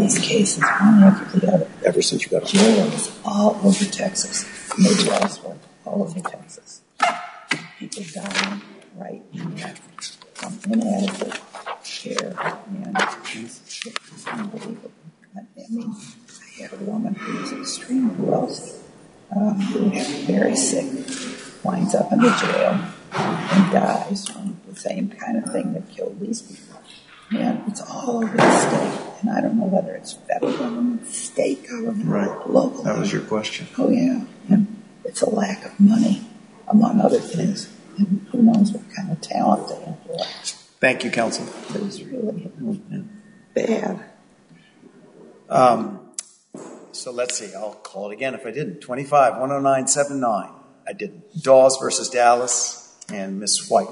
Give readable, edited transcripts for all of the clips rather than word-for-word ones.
these cases, one after the other. Ever since you got on. Jails all over Texas, maybe elsewhere, all over Texas. People dying right and left from inadequate care, and it's unbelievable. I mean, I had a woman who was extremely wealthy, who was very sick, winds up in the jail, and dies from the same kind of thing that killed these people. And it's all over the state. And I don't know whether it's federal government, state government, local. That was your question. Oh, yeah. And it's a lack of money, among other things. And who knows what kind of talent they employ. Thank you, counsel. It was really bad. So let's see. I'll call it again if I didn't. 25-10979. I didn't. Dawes versus Dallas and Ms. White.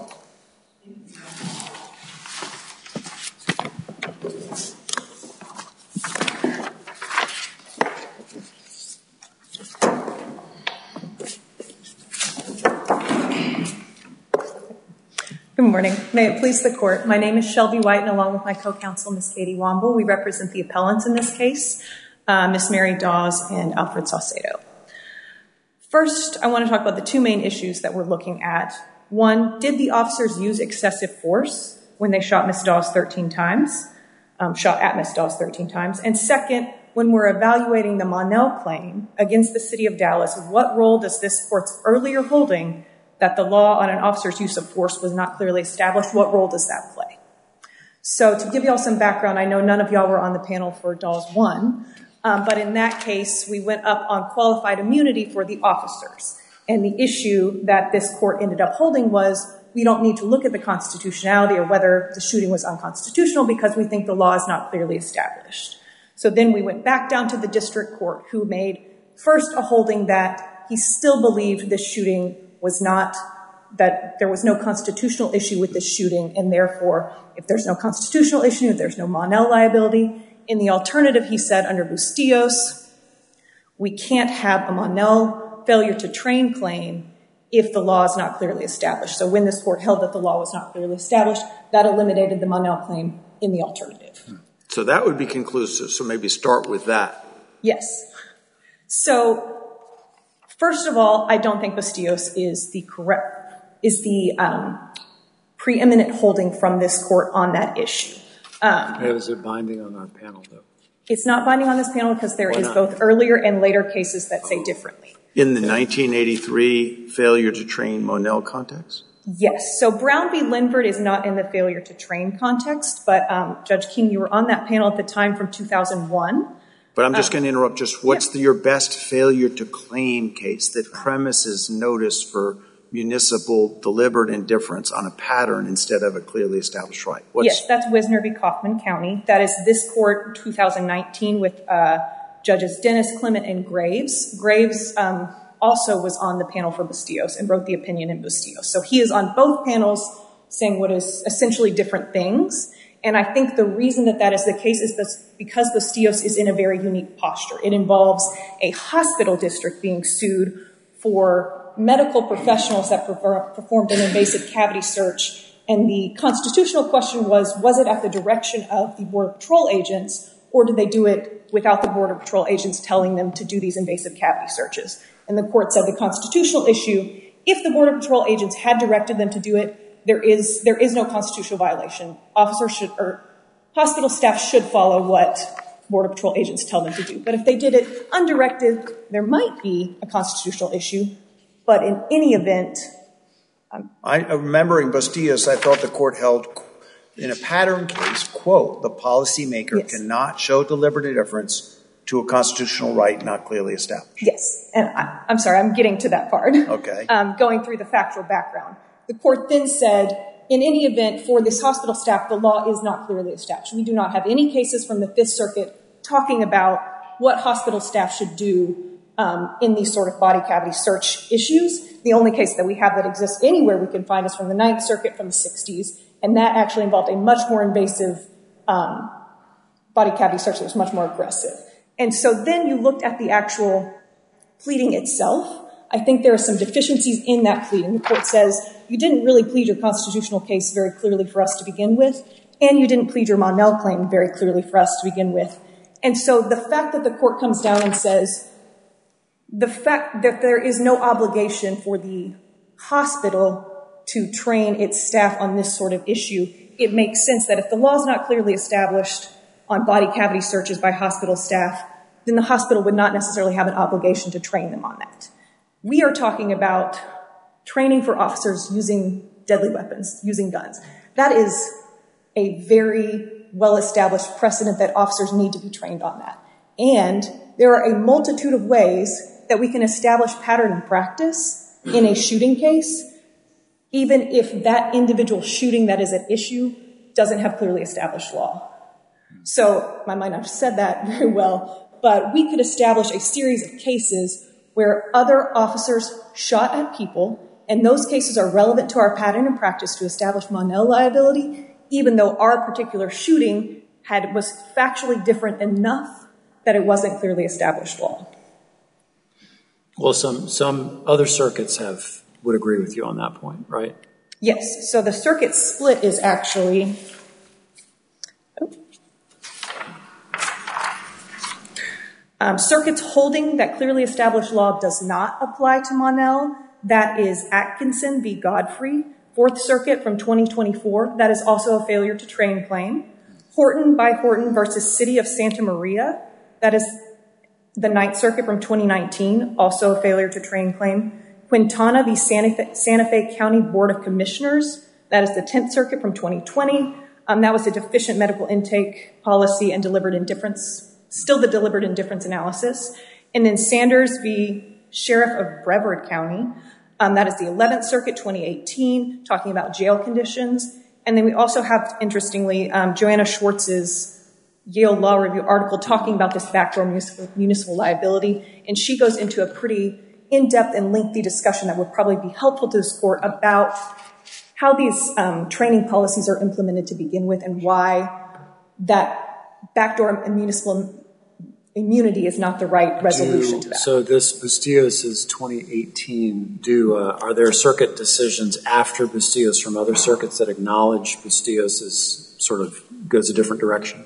Good morning. May it please the court. My name is Shelby White, and along with my co-counsel, Ms. Katie Womble, we represent the appellants in this case, Ms. Mary Dawes and Alfred Saucedo. First, I want to talk about the two main issues that we're looking at. One, did the officers use excessive force when they shot Ms. Dawes 13 times, shot at Ms. Dawes 13 times? And second, when we're evaluating the Monell claim against the city of Dallas, what role does this court's earlier holding that the law on an officer's use of force was not clearly established, what role does that play? So to give y'all some background, I know none of y'all were on the panel for Dawes 1, but in that case, we went up on qualified immunity for the officers. And the issue that this court ended up holding was we don't need to look at the constitutionality or whether the shooting was unconstitutional because we think the law is not clearly established. So then we went back down to the district court, who made first a holding that he still believed this shooting was not, that there was no constitutional issue with this shooting, and therefore, if there's no constitutional issue, there's no Monell liability. In the alternative, he said, under Bustillos, we can't have a Monell failure to train claim if the law is not clearly established. So when this court held that the law was not clearly established, that eliminated the Monell claim in the alternative. So that would be conclusive, so maybe start with that. Yes. So first of all, I don't think Bustillos is the preeminent holding from this court on that issue. Is it binding on our panel, though? It's not binding on this panel because there is both earlier and later cases that say differently. In the 1983 failure to train Monell context? Yes. So Brown v. Linford is not in the failure to train context, but Judge King, you were on that panel at the time from 2001. But I'm just going to interrupt. Just what's your best failure to claim case that premises notice for municipal deliberate indifference on a pattern instead of a clearly established right? Yes, that's Wisner v. Kaufman County. That is this court in 2019 with Judges Dennis, Clement, and Graves. Graves also was on the panel for Bustillos and wrote the opinion in Bustillos. So he is on both panels saying what is essentially different things. And I think the reason that that is the case is because Bustillos is in a very unique posture. It involves a hospital district being sued for medical professionals that performed an invasive cavity search. And the constitutional question was it at the direction of the Border Patrol agents, or did they do it without the Border Patrol agents telling them to do these invasive cavity searches? And the court said the constitutional issue, if the Border Patrol agents had directed them to do it, there is no constitutional violation. Officers should, or hospital staff should follow what Border Patrol agents tell them to do. But if they did it undirected, there might be a constitutional issue. But in any event, remembering Bustillos, I thought the court held in a pattern case, quote, the policymaker cannot show deliberate indifference to a constitutional right not clearly established. Yes. And I'm sorry, I'm getting to that part. Okay. Going through the factual background. The court then said, in any event, for this hospital staff, the law is not clearly established. We do not have any cases from the Fifth Circuit talking about what hospital staff should do in these sort of body cavity search issues. The only case that we have that exists anywhere we can find is from the Ninth Circuit from the 60s, and that actually involved a much more invasive body cavity search that was much more aggressive. And so then you looked at the actual pleading itself. I think there are some deficiencies in that pleading. The court says, you didn't really plead your constitutional case very clearly for us to begin with, and you didn't plead your Monell claim very clearly for us to begin with. And so the fact that the court comes down and says the fact that there is no obligation for the hospital to train its staff on this sort of issue, it makes sense that if the law is not clearly established on body cavity searches by hospital staff, then the hospital would not necessarily have an obligation to train them on that. We are talking about training for officers using deadly weapons, using guns. That is a very well-established precedent that officers need to be trained on that. And there are a multitude of ways that we can establish pattern and practice in a shooting case, even if that individual shooting that is at issue doesn't have clearly established law. So I might not have said that very well, but we could establish a series of cases where other officers shot at people, and those cases are relevant to our pattern and practice to establish Monell liability, even though our particular shooting was factually different enough that it wasn't clearly established law. Well, some other circuits would agree with you on that point, right? Yes. So the circuit split is actually... circuits holding that clearly established law does not apply to Monell. That is Atkinson v. Godfrey, Fourth Circuit from 2024. That is also a failure to train claim. Horton v. Horton versus City of Santa Maria. That is the Ninth Circuit from 2019, also a failure to train claim. Quintana v. Santa Fe County Board of Commissioners. That is the 10th Circuit from 2020. That was a deficient medical intake policy and deliberate indifference, still the deliberate indifference analysis. And then Sanders v. Sheriff of Brevard County. That is the 11th Circuit, 2018, talking about jail conditions. And then we also have, interestingly, Joanna Schwartz's Yale Law Review article talking about this backdoor municipal liability. And she goes into a pretty in-depth and lengthy discussion that would probably be helpful to this court about how these training policies are implemented to begin with and why that backdoor municipal immunity is not the right resolution to that. So this Bustillos is 2018. Are there circuit decisions after Bustillos from other circuits that acknowledge Bustillos is sort of goes a different direction?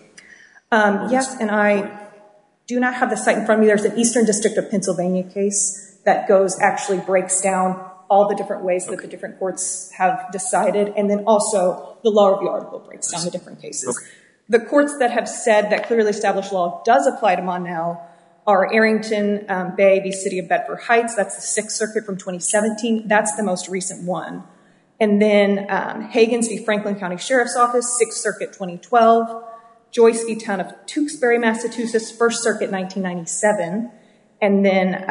Yes, and I do not have the site in front of me. There's an Eastern District of Pennsylvania case that actually breaks down all the different ways that the different courts have decided, and then also the Law Review article breaks down the different cases. Okay. The courts that have said that clearly established law does apply to Monell are Arrington Bay v. City of Bedford Heights. That's the 6th Circuit from 2017. That's the most recent one. And then Hagens v. Franklin County Sheriff's Office, 6th Circuit 2012. Joyce v. Town of Tewksbury, Massachusetts, 1st Circuit 1997. And then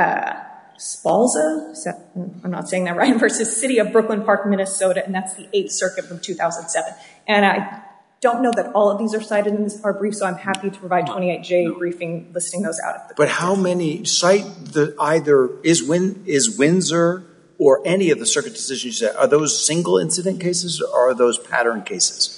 Spalza, I'm not saying that right, versus City of Brooklyn Park, Minnesota, and that's the 8th Circuit from 2007. And I don't know that all of these are cited in our brief, so I'm happy to provide 28J briefing listing those out. But how many cite either is Windsor or any of the circuit decisions you said, are those single incident cases or are those pattern cases?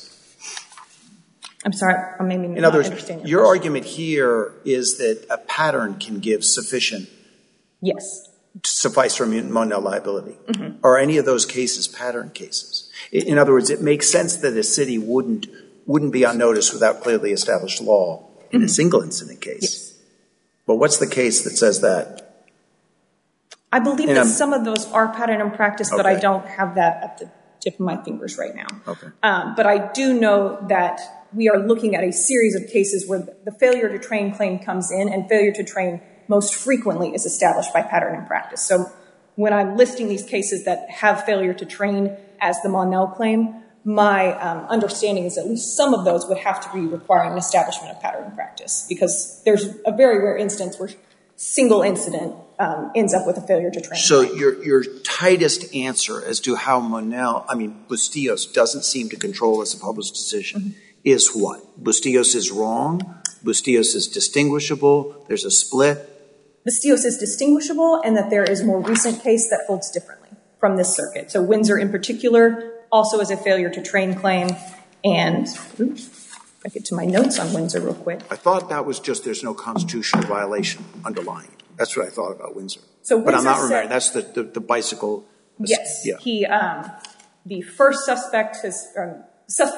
I'm sorry, I'm maybe not understanding. In other words, your argument here is that a pattern can give sufficient. Yes. Suffice for Monell liability. Mm-hmm. Are any of those cases pattern cases? In other words, it makes sense that a city wouldn't be on notice without clearly established law in a single incident case. Yes. But what's the case that says that? I believe that some of those are pattern and practice, but okay. I don't have that at the tip of my fingers right now. Okay. But I do know that we are looking at a series of cases where the failure to train claim comes in, and failure to train most frequently is established by pattern and practice. So when I'm listing these cases that have failure to train as the Monell claim, my understanding is at least some of those would have to be requiring an establishment of pattern and practice, because there's a very rare instance where single incident ends up with a failure to train. So your tightest answer as to how Bustillos doesn't seem to control as a published decision is what? Bustillos is wrong? Bustillos is distinguishable? There's a split? Bustillos is distinguishable, and that there is a more recent case that holds differently from this circuit. So Windsor in particular also is a failure to train claim. And I get to my notes on Windsor real quick. I thought that was just there's no constitutional violation underlying it. That's what I thought about Windsor. So but I'm not Windsor remembering. That's the bicycle. Yes. Yeah. The first suspect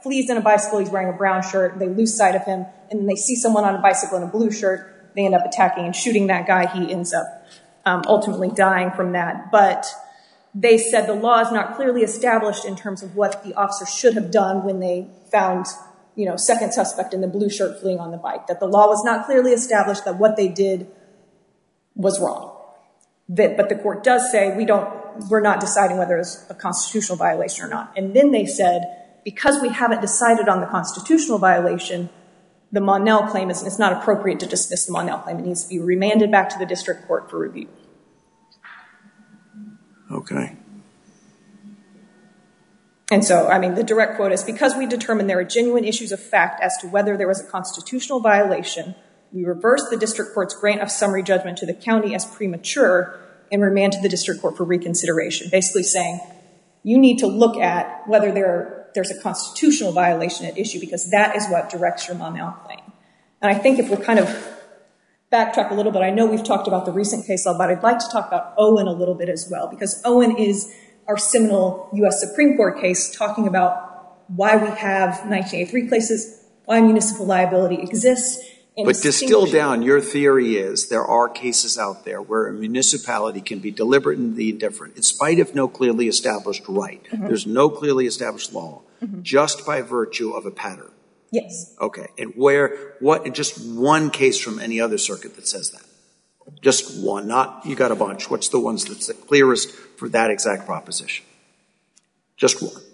flees in a bicycle, he's wearing a brown shirt, they lose sight of him, and then they see someone on a bicycle in a blue shirt, they end up attacking and shooting that guy. He ends up ultimately dying from that. But they said the law is not clearly established in terms of what the officer should have done when they found, second suspect in the blue shirt fleeing on the bike, that the law was not clearly established, that what they did was wrong. But the court does say we're not deciding whether it's a constitutional violation or not. And then they said, because we haven't decided on the constitutional violation, the Monell claim it's not appropriate to dismiss the Monell claim. It needs to be remanded back to the district court for review. Okay. And so, the direct quote is, because we determined there are genuine issues of fact as to whether there was a constitutional violation, we reverse the district court's grant of summary judgment to the county as premature and remand to the district court for reconsideration. Basically saying, you need to look at whether there's a constitutional violation at issue, because that is what directs your Monell claim. And I think if we'll kind of backtrack a little bit, I know we've talked about the recent case law, but I'd like to talk about Owen a little bit as well, because Owen is our seminal U.S. Supreme Court case talking about why we have 1983 cases, why municipal liability exists. But distilled down, your theory is there are cases out there where a municipality can be deliberately indifferent in spite of no clearly established right. Mm-hmm. There's no clearly established law, just by virtue of a pattern. Yes. Okay. And just one case from any other circuit that says that? Just one, not, you got a bunch. What's the ones that's the clearest for that exact proposition? Just one.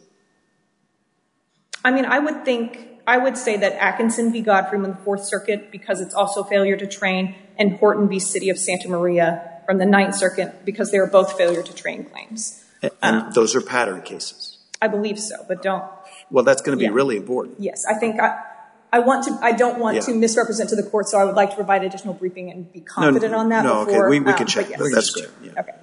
I would say that Atkinson v. Godfrey from the Fourth Circuit, because it's also failure to train, and Horton v. City of Santa Maria from the Ninth Circuit, because they are both failure to train claims. And those are pattern cases? I believe so, but don't. Well, that's going to be really important. Yes, I think I don't want to misrepresent to the court, so I would like to provide additional briefing and be confident on that before. Okay, we can check. Yes. That's great. Yeah. Okay.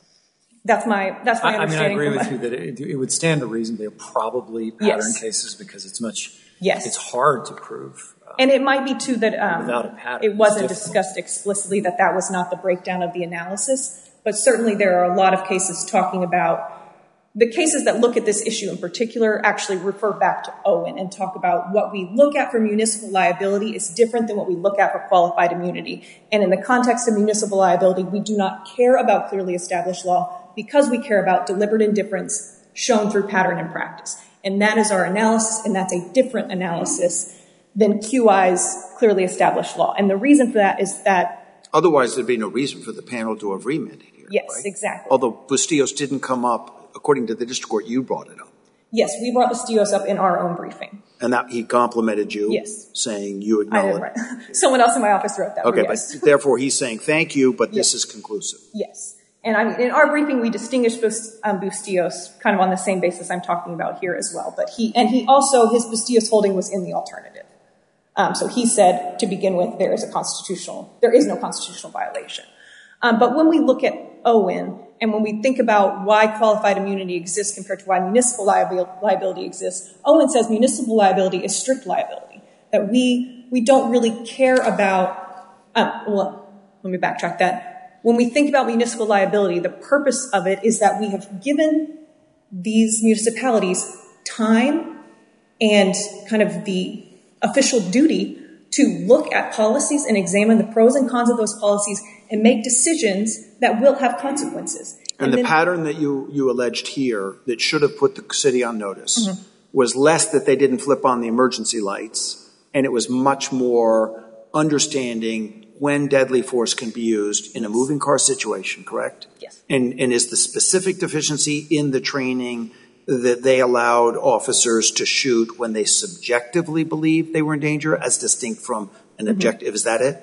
That's my understanding. I agree with you that it would stand to reason they're probably pattern cases, because it's it's hard to prove. And it might be, too, that without a pattern, it wasn't discussed explicitly that was not the breakdown of the analysis. But certainly there are a lot of cases talking about the cases that look at this issue in particular actually refer back to Owen and talk about what we look at for municipal liability is different than what we look at for qualified immunity. And in the context of municipal liability, we do not care about clearly established law because we care about deliberate indifference shown through pattern and practice. And that is our analysis, and that's a different analysis than QI's clearly established law. And the reason for that is that... Otherwise, there'd be no reason for the panel to have remanded here. Yes, right? Exactly. Although Bustillos didn't come up, according to the district court, you brought it up. Yes, we brought Bustillos up in our own briefing. And that he complimented you, saying you acknowledge. I didn't write. Someone else in my office wrote that. Okay, but therefore he's saying thank you, but this is conclusive. Yes. And in our briefing, we distinguished Bustillos kind of on the same basis I'm talking about here as well. But his Bustillos holding was in the alternative. So he said, to begin with, there is no constitutional violation. But when we look at Owen, and when we think about why qualified immunity exists compared to why municipal liability exists, Owen says municipal liability is strict liability. That we don't really care about, let me backtrack that. When we think about municipal liability, the purpose of it is that we have given these municipalities time and kind of the official duty to look at policies and examine the pros and cons of those policies and make decisions that will have consequences. And the pattern that you alleged here that should have put the city on notice was less that they didn't flip on the emergency lights, and it was much more understanding when deadly force can be used in a moving car situation, correct? Yes. And is the specific deficiency in the training that they allowed officers to shoot when they subjectively believed they were in danger as distinct from an objective? Is that it?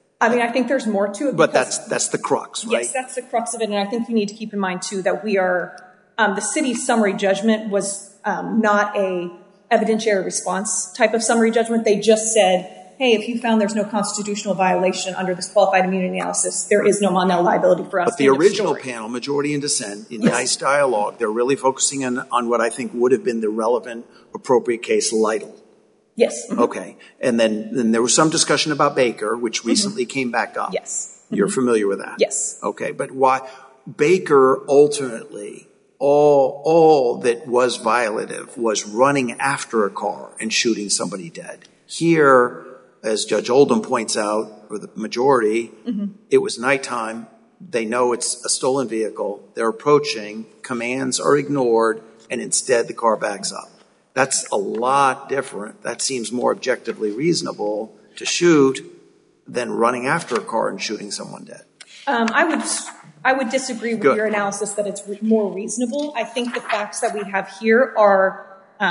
I think there's more to it. But that's the crux, right? Yes, that's the crux of it. And I think you need to keep in mind, too, that we are the city's summary judgment was not a evidentiary response type of summary judgment. They just said, hey, if you found there's no constitutional violation under this qualified immunity analysis, there is no Monell liability for us. But the original panel, majority in dissent, in nice dialogue, they're really focusing on what I think would have been the relevant, appropriate case, Lytle. Yes. Okay. And then there was some discussion about Baker, which recently came back up. Yes. You're familiar with that? Yes. Okay. But why Baker ultimately all that was violative was running after a car and shooting somebody dead. Here, as Judge Oldham points out, for the majority, it was nighttime. They know it's a stolen vehicle. They're approaching. Commands are ignored, and instead the car backs up. That's a lot different. That seems more objectively reasonable to shoot than running after a car and shooting someone dead. I would disagree with your analysis that it's more reasonable. I think the facts that we have here are,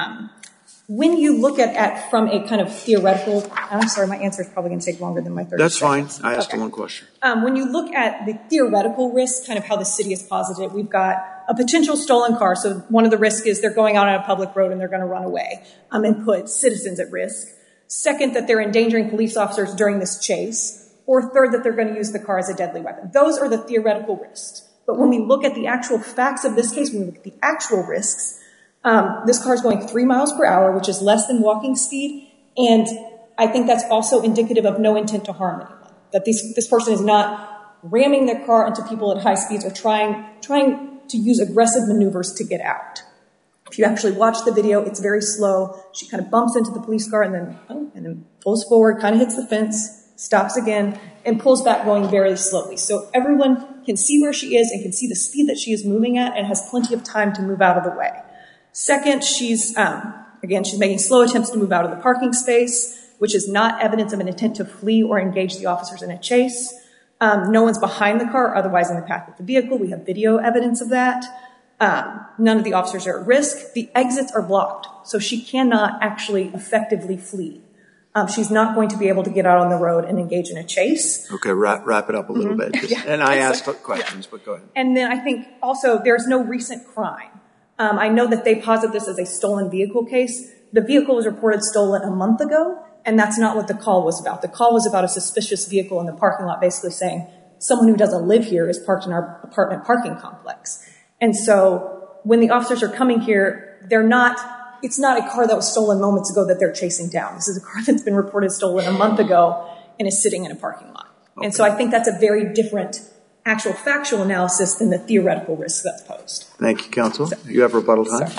when you look at from a kind of theoretical, I'm sorry, my answer is probably going to take longer than my 30 That's seconds. fine. I asked one question. When you look at the theoretical risk, kind of how the city has posited, we've got a potential stolen car. So one of the risks is they're going out on a public road and they're going to run away and put citizens at risk. Second, that they're endangering police officers during this chase. Or third, that they're going to use the car as a deadly weapon. Those are the theoretical risks. But when we look at the actual facts of this case, when we look at the actual risks, this car is going 3 miles per hour, which is less than walking speed. And I think that's also indicative of no intent to harm anyone. That this person is not ramming their car into people at high speeds or trying to use aggressive maneuvers to get out. If you actually watch the video, it's very slow. She kind of bumps into the police car and then pulls forward, kind of hits the fence, stops again, and pulls back going very slowly. So everyone can see where she is and can see the speed that she is moving at and has plenty of time to move out of the way. Second, she's making slow attempts to move out of the parking space, which is not evidence of an intent to flee or engage the officers in a chase. No one's behind the car or otherwise in the path of the vehicle. We have video evidence of that. None of the officers are at risk. The exits are blocked, so she cannot actually effectively flee. She's not going to be able to get out on the road and engage in a chase. Okay, wrap it up a little bit. And I asked questions, but go ahead. And then I think also there's no recent crime. I know that they posit this as a stolen vehicle case. The vehicle was reported stolen a month ago, and that's not what the call was about. The call was about a suspicious vehicle in the parking lot, basically saying someone who doesn't live here is parked in our apartment parking complex. And so when the officers are coming here, it's not a car that was stolen moments ago that they're chasing down. This is a car that's been reported stolen a month ago and is sitting in a parking lot. Okay. And so I think that's a very different actual factual analysis than the theoretical risk that's posed. Thank you, counsel. You have rebuttal time.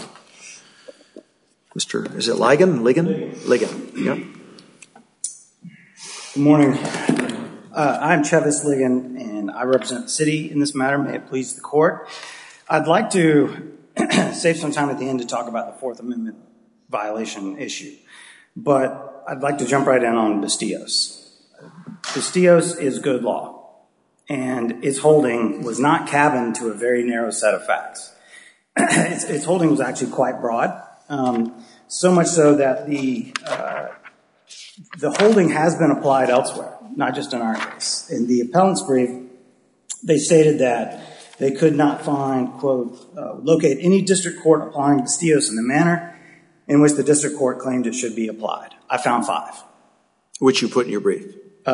Is it Ligon? Yep. Good morning. I'm Chevis Ligon, and I represent the city in this matter. May it please the court. I'd like to save some time at the end to talk about the Fourth Amendment violation issue. But I'd like to jump right in on Bustillos. Bustillos is good law, and its holding was not cabined to a very narrow set of facts. Its holding was actually quite broad, so much so that the holding has been applied elsewhere, not just in our case. In the appellant's brief, they stated that they could not find, quote, locate any district court applying Bustillos in the manner in which the district court claimed it should be applied. I found 5. Which you put in your brief?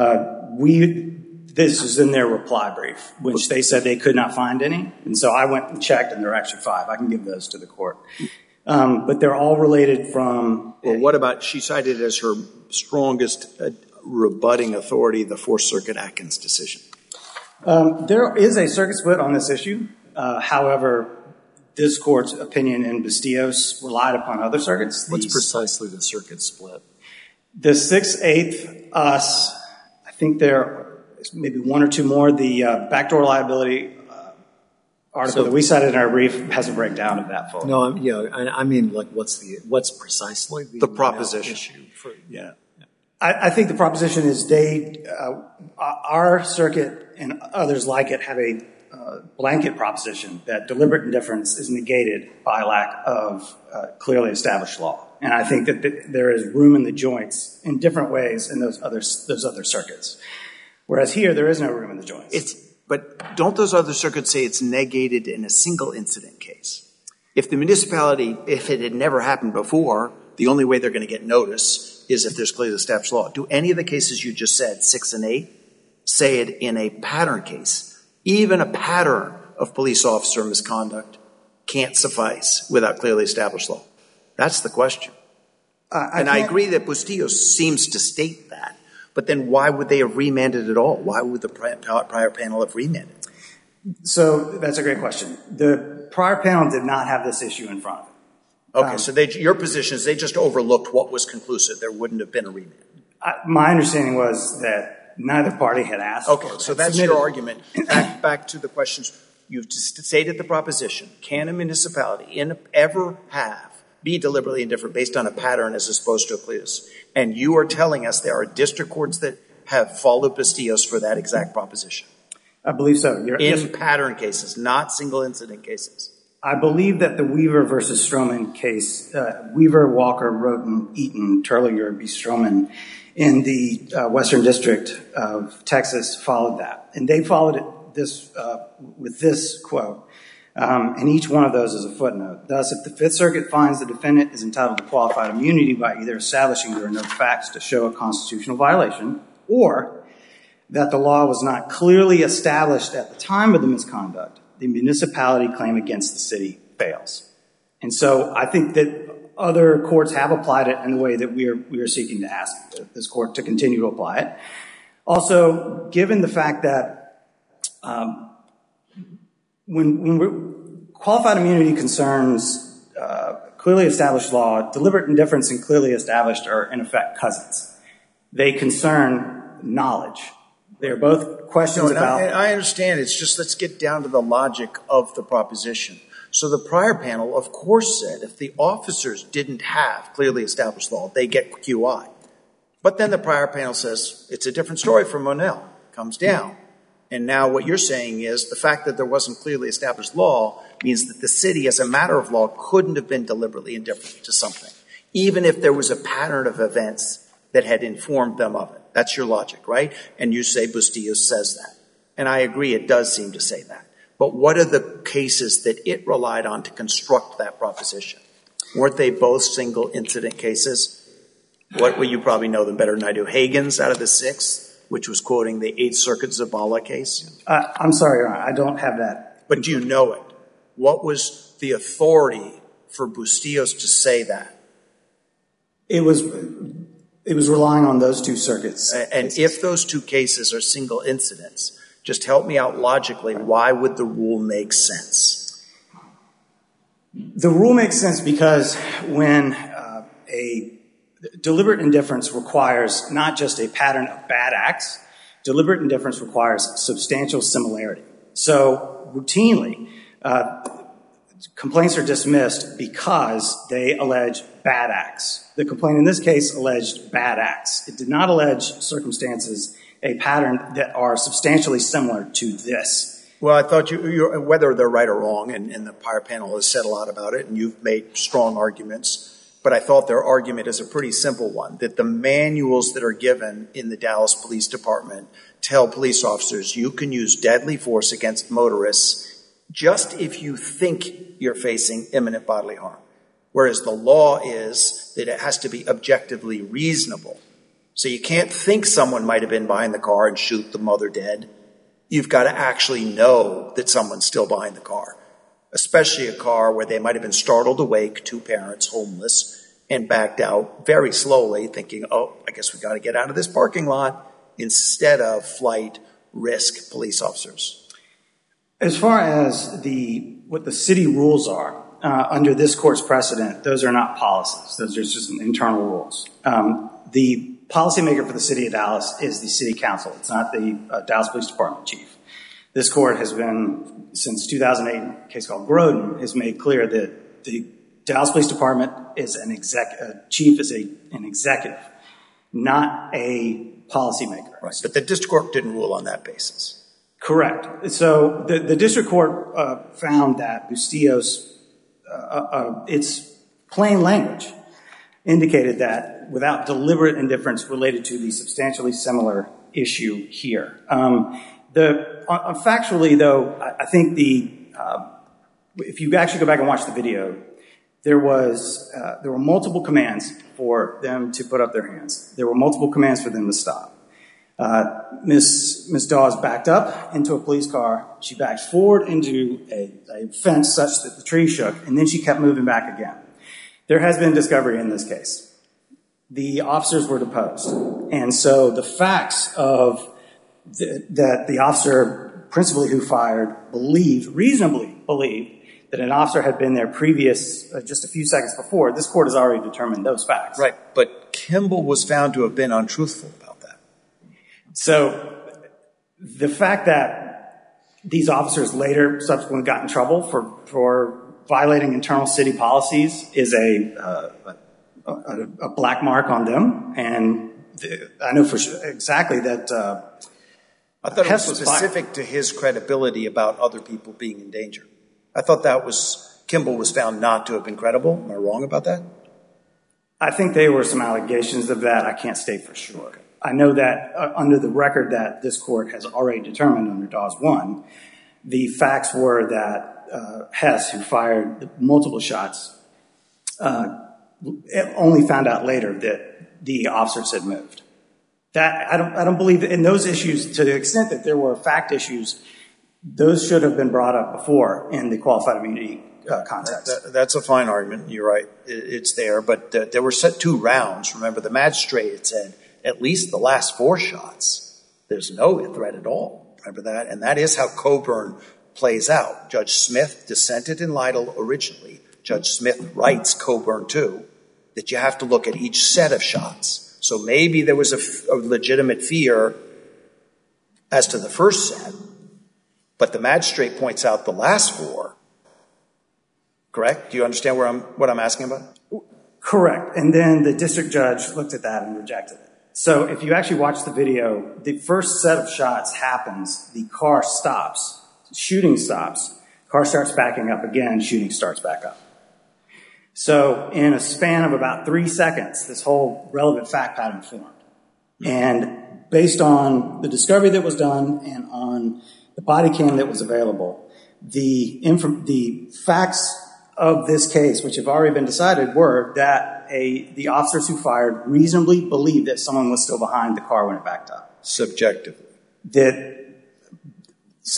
This is in their reply brief, which they said they could not find any. And so I went and checked, and there are actually 5. I can give those to the court. But they're all related from... Well, what about, she cited as her strongest rebutting authority the Fourth Circuit Atkins decision? There is a circuit split on this issue. However, this court's opinion in Bustillos relied upon other circuits. What's precisely the circuit split? The 6th, 8th, us, I think there is maybe 1 or 2 more. The backdoor liability article that we cited in our brief has a breakdown of that fully. No, I mean, like, what's precisely the proposition issue? I think the proposition is our circuit and others like it have a blanket proposition that deliberate indifference is negated by lack of clearly established law. And I think that there is room in the joints in different ways in those other circuits. Whereas here, there is no room in the joints. But don't those other circuits say it's negated in a single incident case? If the municipality, if it had never happened before, the only way they're going to get notice is if there's clearly established law. Do any of the cases you just said, 6 and 8, say it in a pattern case? Even a pattern of police officer misconduct can't suffice without clearly established law. That's the question. I agree that Bustillos seems to state that. But then why would they have remanded at all? Why would the prior panel have remanded? So that's a great question. The prior panel did not have this issue in front of it. Okay, so your position is they just overlooked what was conclusive. There wouldn't have been a remand. My understanding was that neither party had asked. Okay, so that's your argument. Back to the questions. You've stated the proposition. Can a municipality ever be deliberately indifferent based on a pattern as opposed to a cleus? And you are telling us there are district courts that have followed Bustillos for that exact proposition. I believe so. In pattern cases, not single incident cases. I believe that the Weaver versus Stroman case, Weaver, Walker, Roten, Eaton, Terlinger, B. Stroman, in the Western District of Texas followed that. And they followed it with this quote, and each one of those is a footnote. Thus, if the Fifth Circuit finds the defendant is entitled to qualified immunity by either establishing there are no facts to show a constitutional violation, or that the law was not clearly established at the time of the misconduct, the municipality claim against the city fails. And so I think that other courts have applied it in the way that we are seeking to ask this court to continue to apply it. Also, given the fact that when qualified immunity concerns clearly established law, deliberate indifference and clearly established are in effect cousins. They concern knowledge. They're both questions about... I understand. It's just let's get down to the logic of the proposition. So the prior panel, of course, said if the officers didn't have clearly established law, they get QI. But then the prior panel says it's a different story from Monell. Comes down. And now what you're saying is the fact that there wasn't clearly established law means that the city, as a matter of law, couldn't have been deliberately indifferent to something, even if there was a pattern of events that had informed them of it. That's your logic, right? And you say Bustillos says that. And I agree, it does seem to say that. But what are the cases that it relied on to construct that proposition? Weren't they both single incident cases? Well, you probably know them better than I do. Hagen's out of the Sixth, which was quoting the Eighth Circuit Zabala case. I'm sorry, Your Honor, I don't have that. But do you know it? What was the authority for Bustillos to say that? It was relying on those two circuits. And if those two cases are single incidents, just help me out logically, why would the rule make sense? The rule makes sense because when a deliberate indifference requires not just a pattern of bad acts, deliberate indifference requires substantial similarity. So routinely, complaints are dismissed because they allege bad acts. The complaint in this case alleged bad acts. It did not allege circumstances, a pattern that are substantially similar to this. Well, I thought whether they're right or wrong, and the prior panel has said a lot about it, and you've made strong arguments, but I thought their argument is a pretty simple one, that the manuals that are given in the Dallas Police Department tell police officers you can use deadly force against motorists just if you think you're facing imminent bodily harm, whereas the law is that it has to be objectively reasonable. So you can't think someone might have been behind the car and shoot the mother dead. You've got to actually know that someone's still behind the car, especially a car where they might have been startled awake, two parents, homeless, and backed out very slowly thinking, oh, I guess we got to get out of this parking lot, instead of flight risk police officers. As far as what the city rules are, under this court's precedent, those are not policies. Those are just internal rules. The policymaker for the city of Dallas is the city council. It's not the Dallas Police Department chief. This court has been, since 2008, a case called Grodin, has made clear that the Dallas Police Department is chief is an executive, not a policymaker. Right. But the district court didn't rule on that basis. Correct. So the district court found that Bustillos, its plain language, indicated that without deliberate indifference related to the substantially similar issue here. Factually, though, I think if you actually go back and watch the video, there were multiple commands for them to put up their hands. There were multiple commands for them to stop. Miss Dawes backed up into a police car. She backed forward into a fence such that the tree shook, and then she kept moving back again. There has been discovery in this case. The officers were deposed. And so the facts of that the officer principally who fired, reasonably believed, that an officer had been there just a few seconds before. This court has already determined those facts. Right, but Kimball was found to have been untruthful about that. So the fact that these officers later subsequently got in trouble for violating internal city policies is a black mark on them, and I know for sure exactly that. I thought it was specific to his credibility about other people being in danger. I thought Kimball was found not to have been credible. Am I wrong about that? I think there were some allegations of that. I can't state for sure. I know that under the record that this court has already determined under Dawes 1, the facts were that Hess, who fired multiple shots, only found out later that the officers had moved. That I don't believe that in those issues, to the extent that there were fact issues, those should have been brought up before in the qualified immunity context. That's a fine argument. You're right. It's there. But there were set 2 rounds. Remember, the magistrate had said at least the last 4 shots, there's no threat at all. Remember that? And that is how Coburn plays out. Judge Smith dissented in Lytle originally. Judge Smith writes Coburn too, that you have to look at each set of shots. So maybe there was a legitimate fear as to the first set, but the magistrate points out the last 4. Correct? Do you understand what I'm asking about? Correct. And then the district judge looked at that and rejected it. So if you actually watch the video, the first set of shots happens, the car stops, shooting stops, car starts backing up again, shooting starts back up. So in a span of about 3 seconds, this whole relevant fact pattern formed. And based on the discovery that was done and on the body cam that was available, the facts of this case, which have already been decided, were that the officers who fired reasonably believed that someone was still behind the car when it backed up. Subjectively. That's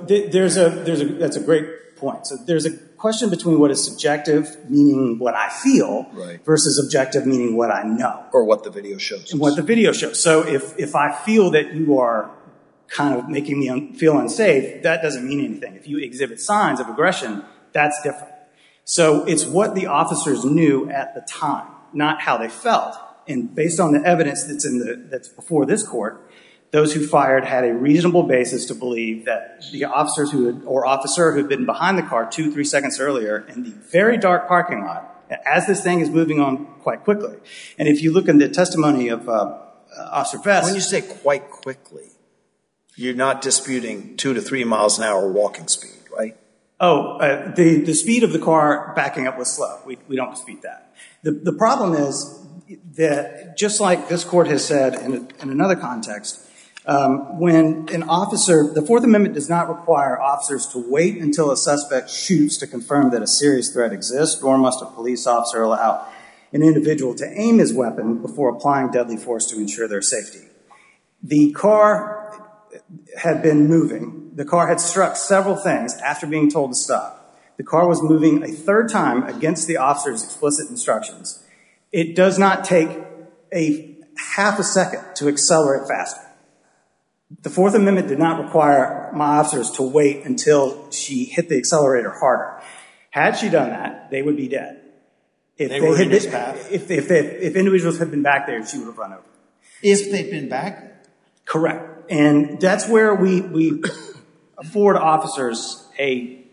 a great point. So there's a question between what is subjective, meaning what I feel, right, versus objective, meaning what I know. Or what the video shows. And what the video shows. So if I feel that you are kind of making me feel unsafe, that doesn't mean anything. If you exhibit signs of aggression, that's different. So it's what the officers knew at the time, not how they felt. And based on the evidence that's before this court, those who fired had a reasonable basis to believe that the officer who had been behind the car 2-3 seconds earlier in the very dark parking lot, as this thing is moving on quite quickly. And if you look in the testimony of Officer Vest. When you say quite quickly, you're not disputing 2 to 3 miles an hour walking speed, right? The speed of the car backing up was slow. We don't dispute that. The problem is that, just like this court has said in another context, when an officer, the Fourth Amendment does not require officers to wait until a suspect shoots to confirm that a serious threat exists, nor must a police officer allow an individual to aim his weapon before applying deadly force to ensure their safety. The car had been moving. The car had struck several things after being told to stop. The car was moving a third time against the officer's explicit instructions. It does not take a half a second to accelerate faster. The Fourth Amendment did not require my officers to wait until she hit the accelerator harder. Had she done that, they would be dead. If individuals had been back there, she would have run over. If they'd been back? Correct. And that's where we afford officers a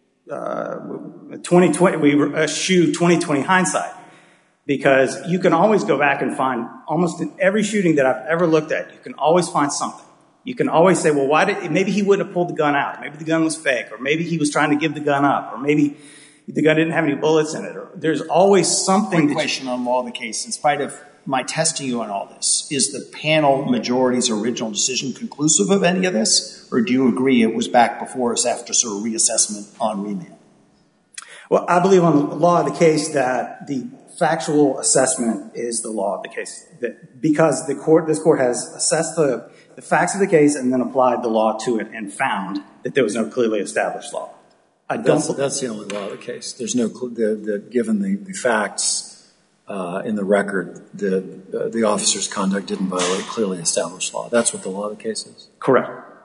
2020, we eschew 2020 hindsight. Because you can always go back and find, almost in every shooting that I've ever looked at, you can always find something. You can always say, well, maybe he wouldn't have pulled the gun out. Maybe the gun was fake. Or maybe he was trying to give the gun up. Or maybe the gun didn't have any bullets in it. Or there's always something. Quick question on law of the case. In spite of my testing you on all this, is the panel majority's original decision conclusive of any of this? Or do you agree it was back before us after sort of reassessment on remand? Well, I believe on the law of the case that the factual assessment is the law of the case. Because this court has assessed the facts of the case and then applied the law to it and found that there was no clearly established law. That's the only law of the case. There's no given the facts in the record, the officer's conduct didn't violate clearly established law. That's what the law of the case is. Correct.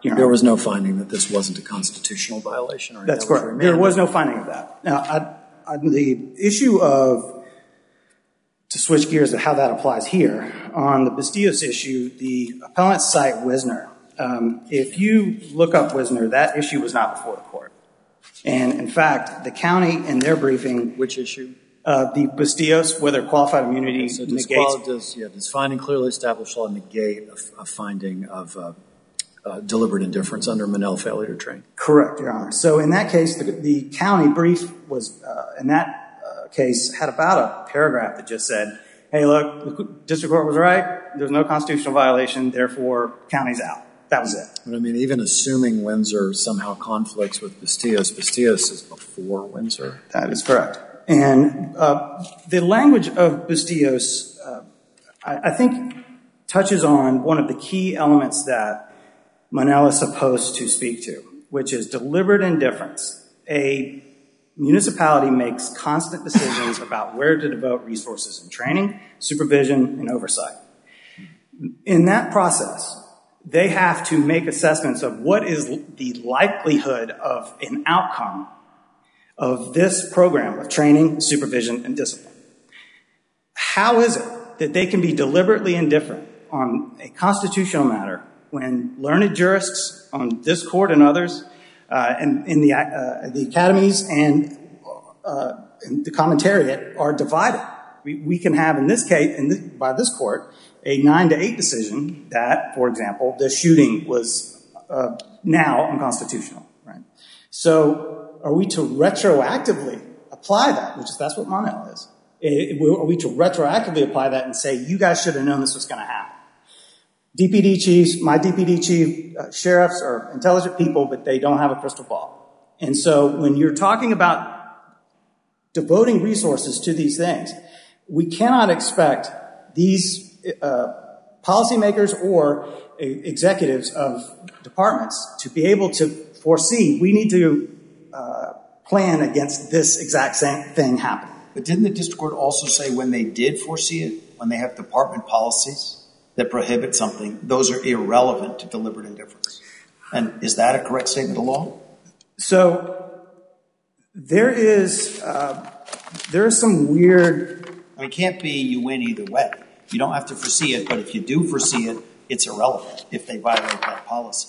There was no finding that this wasn't a constitutional violation? Or That's correct. There was no finding of that. Now, the issue of, to switch gears to how that applies here, on the Bustillos issue, the appellants cite Wisner. If you look up Wisner, that issue was not before the court. And, in fact, the county in their briefing... Which issue? The Bustillos, whether qualified immunity negates... Does finding clearly established law negate a finding of deliberate indifference under Monell failure to train? Correct, Your Honor. So in that case, the county brief was, in that case, had about a paragraph that just said, hey, look, the district court was right, there's no constitutional violation, therefore, county's out. That was it. But I mean, even assuming Windsor somehow conflicts with Bustillos, Bustillos is before Windsor. That is correct. And the language of Bustillos, I think, touches on one of the key elements that Monell is supposed to speak to, which is deliberate indifference. A municipality makes constant decisions about where to devote resources in training, supervision, and oversight. In that process, they have to make assessments of what is the likelihood of an outcome of this program of training, supervision, and discipline. How is it that they can be deliberately indifferent on a constitutional matter when learned jurists on this court and others, and in the academies and the commentariat are divided? We can have, in this case, by this court, a 9-8 decision that, for example, the shooting was now unconstitutional. Right? So are we to retroactively apply that, that's what Monell is? Are we to retroactively apply that and say, you guys should have known this was going to happen? DPD chiefs, my DPD chief, sheriffs are intelligent people, but they don't have a crystal ball. And so when you're talking about devoting resources to these things, we cannot expect these policymakers or executives of departments to be able to foresee, we need to plan against this exact same thing happening. But didn't the district court also say when they did foresee it, when they have department policies that prohibit something, those are irrelevant to deliberate indifference? And is that a correct statement of law? So there is some weird... I mean, it can't be you win either way. You don't have to foresee it, but if you do foresee it, it's irrelevant if they violate that policy.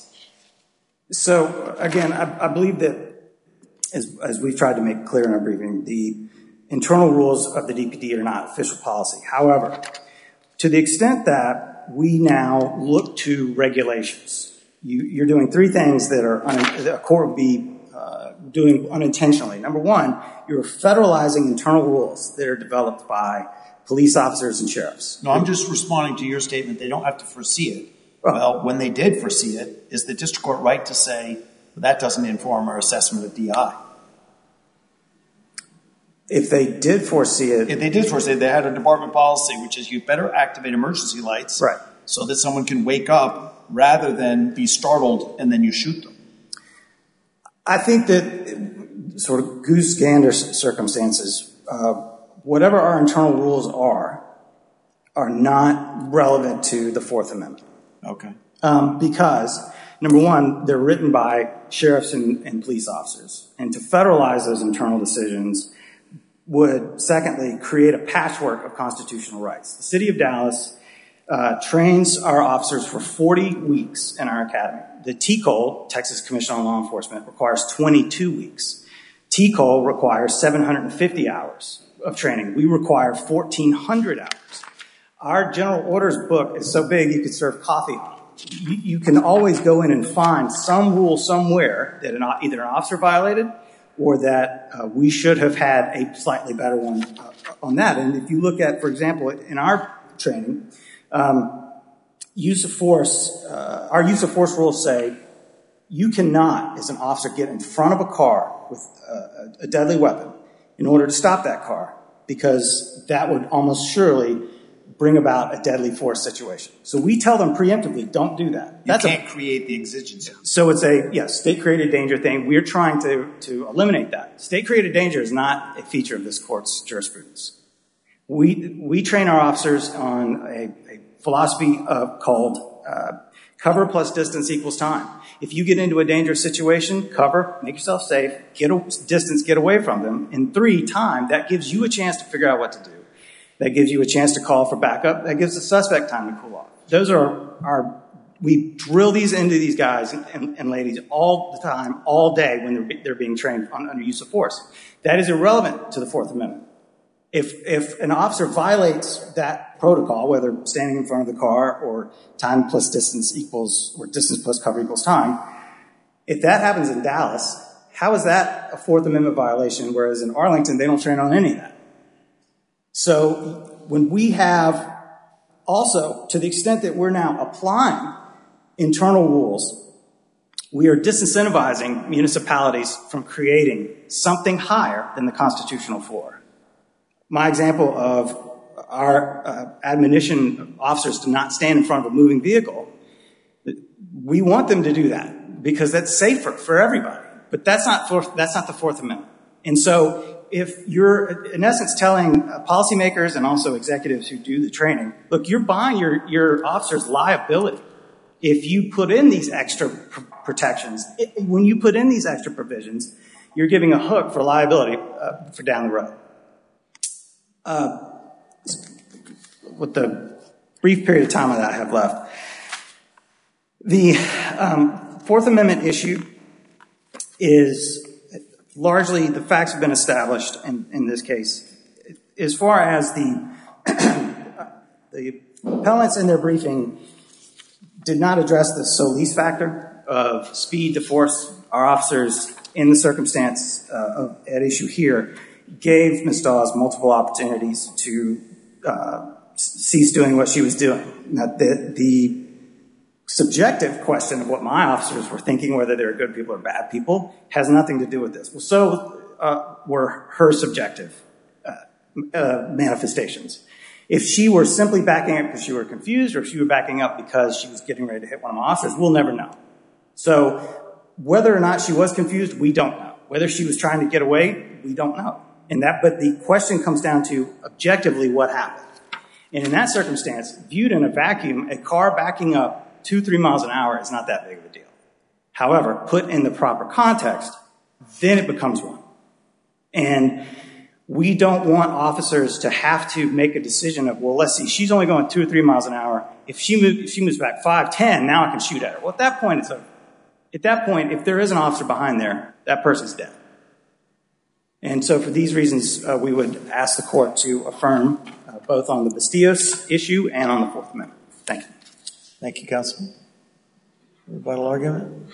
So, again, I believe that, as we've tried to make clear in our briefing, the internal rules of the DPD are not official policy. However, to the extent that we now look to regulations, you're doing three things that a court would be doing unintentionally. Number one, you're federalizing internal rules that are developed by police officers and sheriffs. No, I'm just responding to your statement. They don't have to foresee it. Well, when they did foresee it, is the district court right to say that doesn't inform our assessment of DI? If they did foresee it... If they did foresee it, they had a department policy, which is you better activate emergency lights so that someone can wake up rather than be startled and then you shoot them. I think that sort of goose gander circumstances, whatever our internal rules are not relevant to the Fourth Amendment. Okay. Because, number one, they're written by sheriffs and police officers. And to federalize those internal decisions would, secondly, create a patchwork of constitutional rights. The city of Dallas trains our officers for 40 weeks in our academy. The TCOL, Texas Commission on Law Enforcement, requires 22 weeks. TCOL requires 750 hours of training. We require 1,400 hours. Our general orders book is so big you could serve coffee on it. You can always go in and find some rule somewhere that either an officer violated or that we should have had a slightly better one on that. And if you look at, for example, in our training, use of force, our use of force rules say you cannot, as an officer, get in front of a car with a deadly weapon in order to stop that car, because that would almost surely bring about a deadly force situation. So we tell them preemptively, don't do that. You can't create the exigency. So it's a state-created danger thing. We're trying to eliminate that. State-created danger is not a feature of this court's jurisprudence. We train our officers on a philosophy called Cover plus distance equals time. If you get into a dangerous situation, cover, make yourself safe, get away from them. And 3, time, that gives you a chance to figure out what to do. That gives you a chance to call for backup. That gives the suspect time to cool off. Those are we drill these into these guys and ladies all the time, all day when they're being trained under use of force. That is irrelevant to the Fourth Amendment. If an officer violates that protocol, whether standing in front of the car or time plus distance equals, or distance plus cover equals time, if that happens in Dallas, how is that a Fourth Amendment violation, whereas in Arlington they don't train on any of that? So when we have also, to the extent that we're now applying internal rules, we are disincentivizing municipalities from creating something higher than the constitutional floor. My example of our admonition officers to not stand in front of a moving vehicle, we want them to do that because that's safer for everybody. But that's not the Fourth Amendment. And so if you're, in essence, telling policymakers and also executives who do the training, look, you're buying your officers' liability if you put in these extra protections. When you put in these extra provisions, you're giving a hook for liability for down the road. With the brief period of time that I have left, the Fourth Amendment issue is largely, the facts have been established in this case. As far as the appellants in their briefing did not address the Solis factor of speed to force our officers in the circumstance at issue here, gave Ms. Dawes multiple opportunities to cease doing what she was doing. Now, the subjective question of what my officers were thinking, whether they were good people or bad people, has nothing to do with this. Well, so were her subjective manifestations. If she were simply backing up because she were confused, or if she were backing up because she was getting ready to hit one of my officers, we'll never know. So whether or not she was confused, we don't know. Whether she was trying to get away, we don't know. But the question comes down to objectively what happened. And in that circumstance, viewed in a vacuum, a car backing up 2-3 miles an hour is not that big of a deal. However, put in the proper context, then it becomes one. And we don't want officers to have to make a decision of, well, let's see, she's only going 2 or 3 miles an hour. If she moves back 5, 10, now I can shoot at her. Well, at that point, it's over. At that point, if there is an officer behind there, that person's dead. And so for these reasons, we would ask the court to affirm both on the Bustillos issue and on the Fourth Amendment. Thank you. Thank you, Counsel. Rebuttal argument?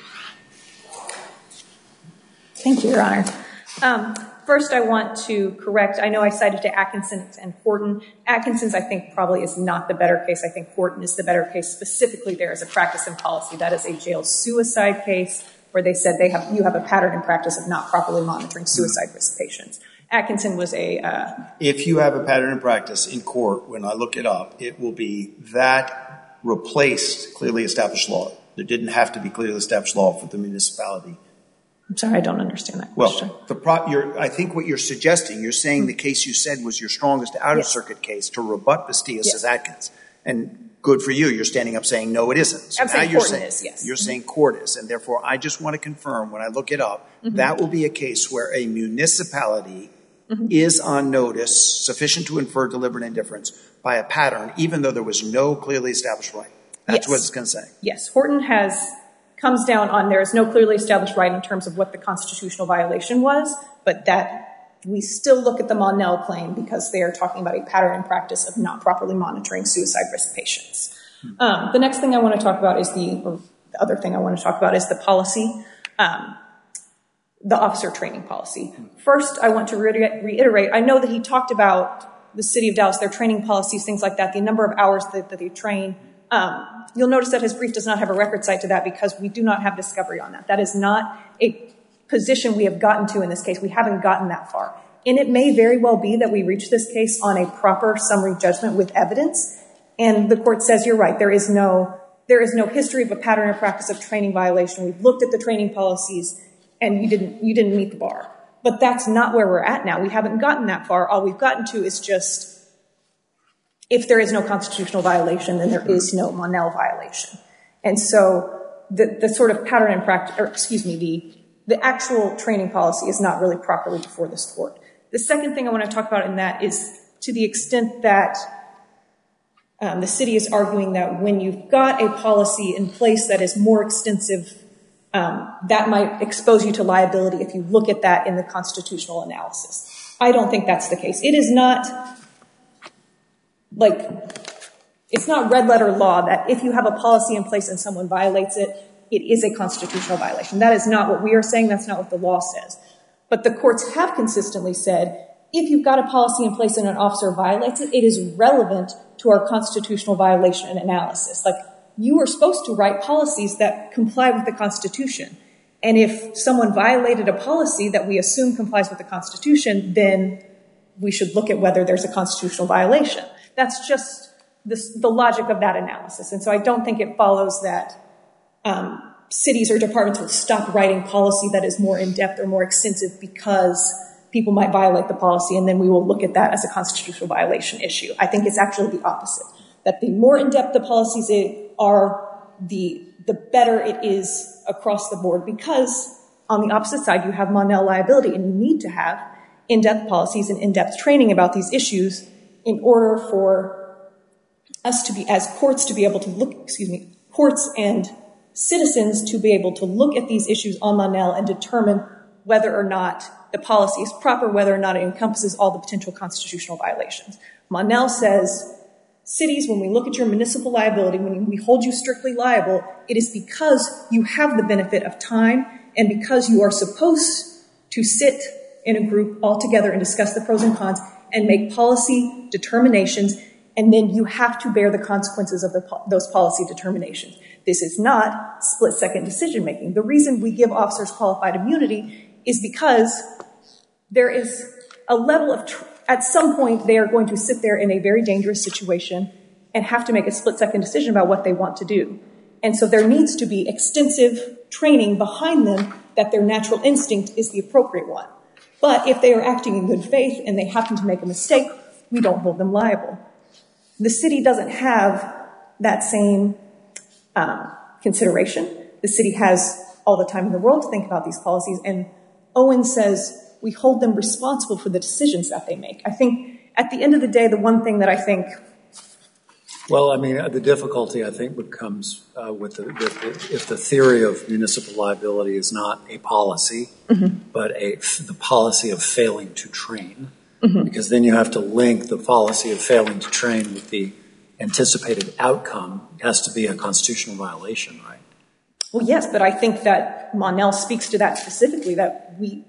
Thank you, Your Honor. First, I want to correct, I know I cited to Atkinson and Horton. Atkinson's, I think, probably is not the better case. I think Horton is the better case. Specifically, there is a practice and policy. That is a jail suicide case where they said you have a pattern and practice of not properly monitoring suicide risk patients. Atkinson was If you have a pattern and practice in court, when I look it up, it will be that replaced clearly established law. There didn't have to be clearly established law for the municipality. I'm sorry, I don't understand that question. Well, I think what you're suggesting, you're saying the case you said was your strongest out-of-circuit case to rebut Bustillos as Atkins. And good for you. You're standing up saying, no, it isn't. So I'm saying court is, yes. You're saying court is. And therefore, I just want to confirm, when I look it up, that will be a case where a municipality is on notice, sufficient to infer deliberate indifference, by a pattern, even though there was no clearly established right. That's what it's going to say. Yes. Horton comes down on there is no clearly established right in terms of what the constitutional violation was, but that we still look at the Monell claim because they are talking about a pattern and practice of not properly monitoring suicide risk patients. The next thing I want to talk about is the other thing I want to talk about is the policy, the officer training policy. First, I want to reiterate, I know that he talked about the city of Dallas, their training policies, things like that, the number of hours that they train. You'll notice that his brief does not have a record cite to that because we do not have discovery on that. That is not a position we have gotten to in this case. We haven't gotten that far. And it may very well be that we reach this case on a proper summary judgment with evidence. And the court says, you're right, there is no history of a pattern or practice of training violation. We've looked at the training policies and you didn't meet the bar. But that's not where we're at now. We haven't gotten that far. All we've gotten to is just, if there is no constitutional violation, then there is no Monell violation. And so the sort of pattern and practice, or excuse me, the actual training policy is not really properly before this court. The second thing I want to talk about in that is to the extent that the city is arguing that when you've got a policy in place that is more extensive, that might expose you to liability if you look at that in the constitutional analysis. I don't think that's the case. It is not it's not red letter law that if you have a policy in place and someone violates it, it is a constitutional violation. That is not what we are saying. That's not what the law says. But the courts have consistently said, if you've got a policy in place and an officer violates it, it is relevant to our constitutional violation analysis. Like, you are supposed to write policies that comply with the Constitution. And if someone violated a policy that we assume complies with the Constitution, then we should look at whether there's a constitutional violation. That's just the logic of that analysis. And so I don't think it follows that cities or departments will stop writing policy that is more in-depth or more extensive because people might violate the policy, and then we will look at that as a constitutional violation issue. I think it's actually the opposite, that the more in-depth the policies are, the better it is across the board, because on the opposite side, you have Monell liability, and you need to have in-depth policies and in-depth training about these issues in order for us to be, as courts, to be able to look, courts and citizens to be able to look at these issues on Monell and determine whether or not the policy is proper, whether or not it encompasses all the potential constitutional violations. Monell says, cities, when we look at your municipal liability, when we hold you strictly liable, it is because you have the benefit of time and because you are supposed to sit in a group all together and discuss the pros and cons and make policy determinations, and then you have to bear the consequences of those policy determinations. This is not split-second decision-making. The reason we give officers qualified immunity is because there is a level of, at some point, they are going to sit there in a very dangerous situation and have to make a split-second decision about what they want to do. And so there needs to be extensive training behind them that their natural instinct is the appropriate one. But if they are acting in good faith and they happen to make a mistake, we don't hold them liable. The city doesn't have that same consideration. The city has all the time in the world to think about these policies, and Owen says we hold them responsible for the decisions that they make. I think at the end of the day, the one thing that I think... Well, I mean, the difficulty, I think, becomes if the theory of municipal liability is not a policy, but the policy of failing to train, because then you have to link the policy of failing to train with the anticipated outcome. It has to be a constitutional violation, right? Well, yes, but I think that Monell speaks to that specifically, that we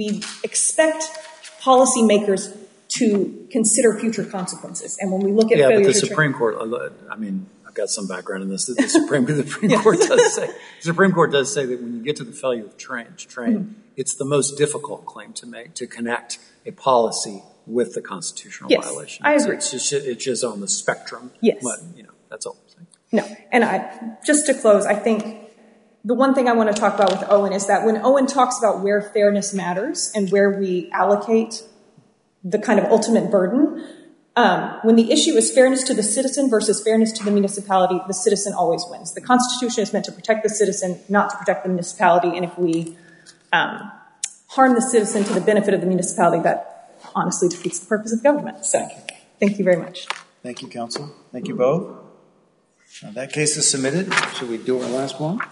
expect policymakers to consider future consequences. And when we look at failure but the to Supreme Court, I mean, I've got some background in this. The Supreme Court does say that when you get to the failure of train, it's the most difficult claim to make, to connect a policy with the constitutional violation. I agree. It's just on the spectrum. Yes. But, that's all I'm saying. No. And just to close, I think the one thing I want to talk about with Owen is that when Owen talks about where fairness matters and where we allocate the kind of ultimate burden, when the issue is fairness to the citizen versus fairness to the municipality, the citizen always wins. The Constitution is meant to protect the citizen, not to protect the municipality. And if we harm the citizen to the benefit of the municipality, that honestly defeats the purpose of government. So thank you very much. Thank you, counsel. Thank you both. That case is submitted. Should we do our last one?